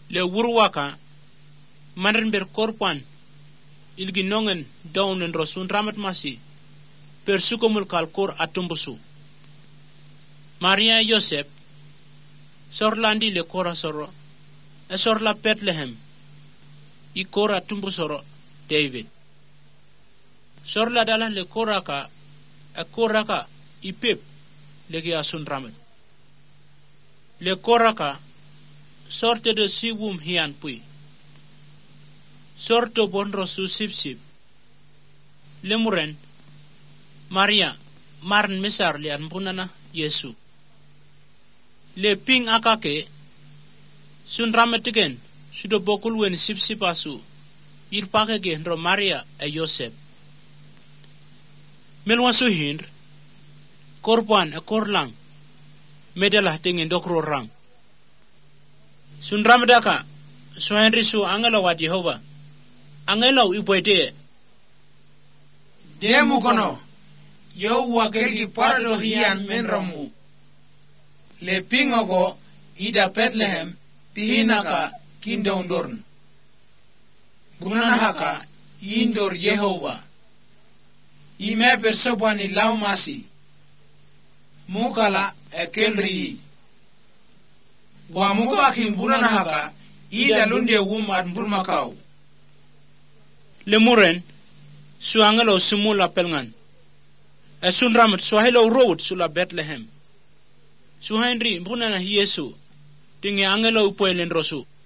le wurwaka manren ber korpan ilginongen daunen rosun ramat masi per sukomul kalkor atumbusu Maria Yosef sorlandi le kora soro sorla Bethlehem I kora tumbusoro David sorla dalah le koraka ipep legi asun ramat le koraka sorte de siwum hian pui sorto bonro su sip lemuren Maria marn mesar lian punana Yesu le ping akake sun rametigen sudo bokul wen sip asu irpake ge ro Maria e Yosef melwasu hin korban e korlang medalah tingen dokro rang sun ramadaka so henry su angelo wa Jehova angelo ipoite demu kono yo wakelgi pardo hian menramu le pingogo ida Bethlehem pihinaka kindondorn bunanahaka indor Yehova ime persobani laumasi mukala ekelri wa muko akin bunanahaka ida lunde wumad bulmakau lemuren su angelo sumula pelngan sun ramat so hello road sula Bethlehem su henry bunana Yesu tinge angelo upoelen rosu